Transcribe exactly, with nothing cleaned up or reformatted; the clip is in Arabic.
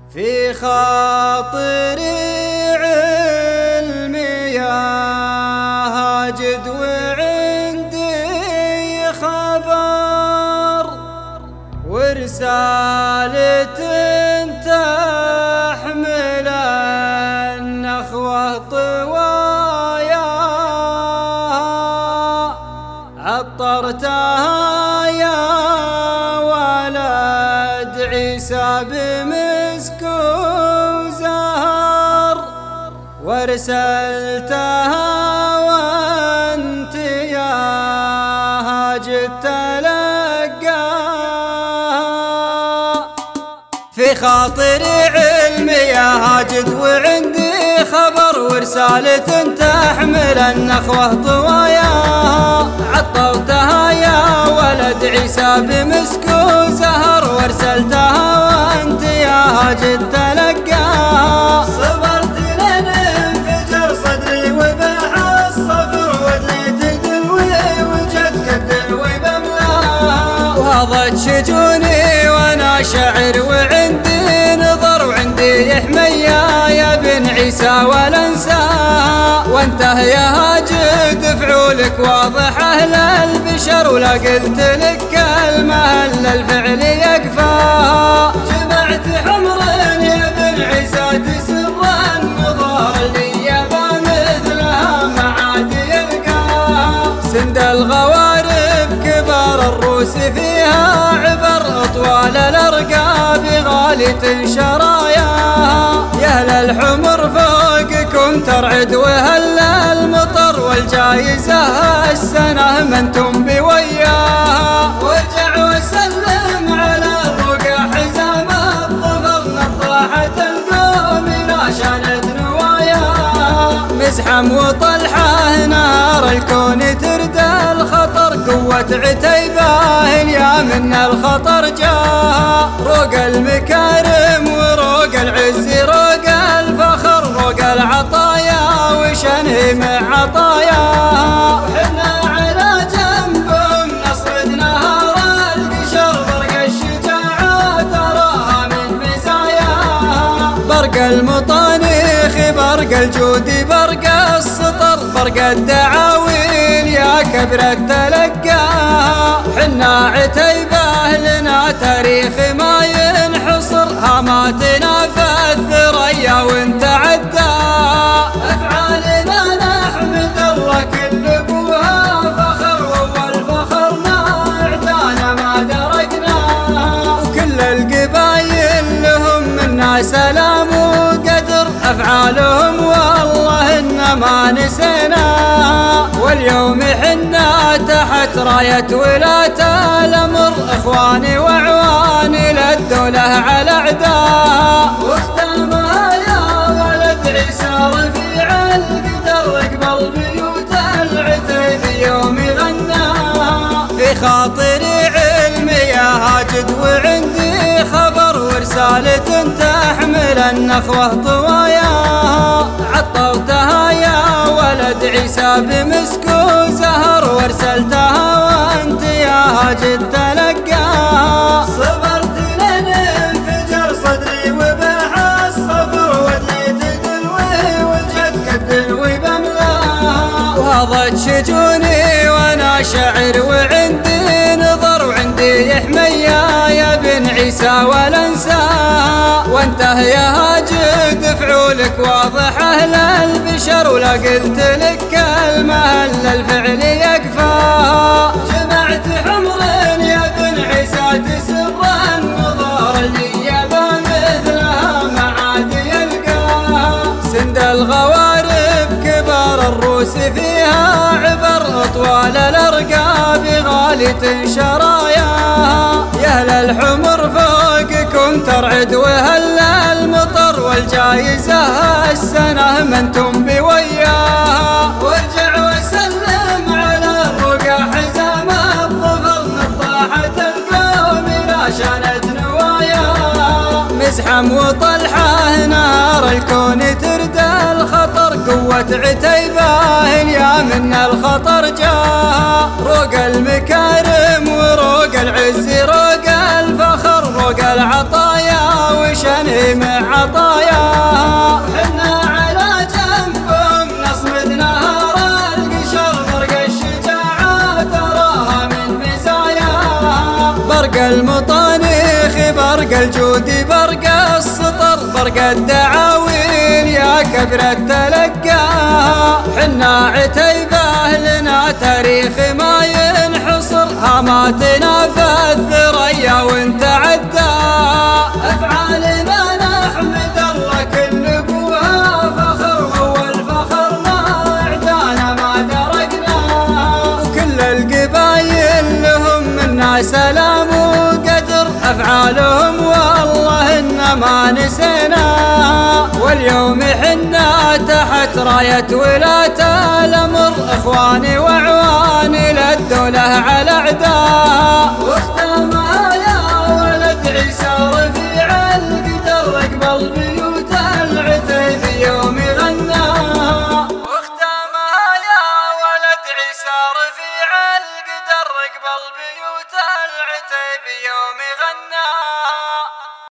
في خاطري علمي يا هاجد وعندي خبر ورسالة تحمل النخوة طوايا عطرتها يا ولد عيسى بمسك وزهر وارسلتها وانت يا هاجد تلقاها في خاطري علمي يا هاجد وعندي خبر ورسالة تحمل النخوة طوايا عطرتها يا ولد عيسى بمسك وزهر وارسلتها وانت يا هاجد تلقاها صبرت لين انفجر صدري وباح الصبر ودليت دلوي وجدك الدلوي بملاها وهضت شجوني وانا شاعر وعندي نظر وعندي حمية يا بن عيسى ولا انساها وانته يا هاجد فعولك واضح اهل البشر ولا قلت لك كلمة الا الفعل يكفاها جمعت حمر يا بن عيسى تسرا مظهر لي يابا مثلها ما عاد يلقاها سند الغوارب كبار الروس فيها عبر اطوال الارقاب غالية شراياها يا اهل الحمر فوقكم ترعد وهل المطر والجايزة السنة ما انتم بوياها وارجع وسلم على الرقى حزام الظفر نطاحة القوم لا شانت نواياها مزحم وطلحة نار الكون ترد الخطر قوة عتيبة يا من الخطر جاها روق المكارم وروق العز روق الفخر روق العطايا وشنه مع عطاياها وحنا على جنبهم نصرد نهار القشر برق الشجاعة تراها من مزاياها برق المطانيخ برق الجود برق السطر برق الدعاوين يا كبر التلقاها حنا عتيبة لنا تاريخ ما ينحصر هاماتنا في الثريا وانت عداها أفعالنا نحمد الله كل ابوها فخر واول فخرنا اعدانا ما دركناها وكل القبايل لهم منا سلام وقدر أفعالهم والله إن ما نسيناها واليوم حنا تحت راية ولاة الأمر إخواني وعواني للدولة على أعداها واختامها يا ولد عيسى رفيع القدر اقبل بيوت العتيب يوم غناها في خاطري علمي يا هاجد وعندي خبر ورسالة تحمل النخوة طوايا عطرتها يا ولد عيسى بمسك وزهر وارسلتها وانت يا هاجد تلقاها صبرت لين انفجر صدري وباح الصبر ودليت دلوي وجدك الدلوي بملاها وهضت شجوني وانا شاعر وعندي نظر وعندي حمية يا بن عيسى ولا انساها وانته يا هاجد فعولك واضح اهل البشر ولا قلت لك كلمة الا الفعل يكفاها جمعت حمر يا بن عيسى تسرا مظهر لي يابا مثلها ما عاد يلقاها سند الغوارب كبار الروس فيها عبر اطوال الارقاب غالية شراياها يا اهل الحمر فوقكم ترعد وهل المطر والجايزة السنة ما انتم بوياها وارجع وسلم على الرقى حزام الظفر نطاحة القوم لا شانت نواياها مزحم وطلحة نار الكون ترد الخطر قوة عتيبة يا من الخطر جاها روق المكارم وروق العز روق الفخر فوق العطايا وشني مع برق الجود برق السطر برق الدعاوين يا كبر التلقاها، حنا عتيبه لنا تاريخ ما ينحصر، هاماتنا في الثريا وانت عداها، أفعالنا نحمد الله كل ابوها فخر، والفخر ما اعدانا ما درقناها، وكل القبايل لهم منا سلام وقدر، أفعالهم والله إن ما نسيناها، واليوم حنا تحت راية ولاة الأمر، إخواني وعواني للدولة على أعداها، واختامها يا ولد عيسى رفيع القدر، اقبل بيوت العتيب يوم غناها، واختامها يا ولد عيسى رفيع القدر، اقبل بيوت العتيب يوم غناها.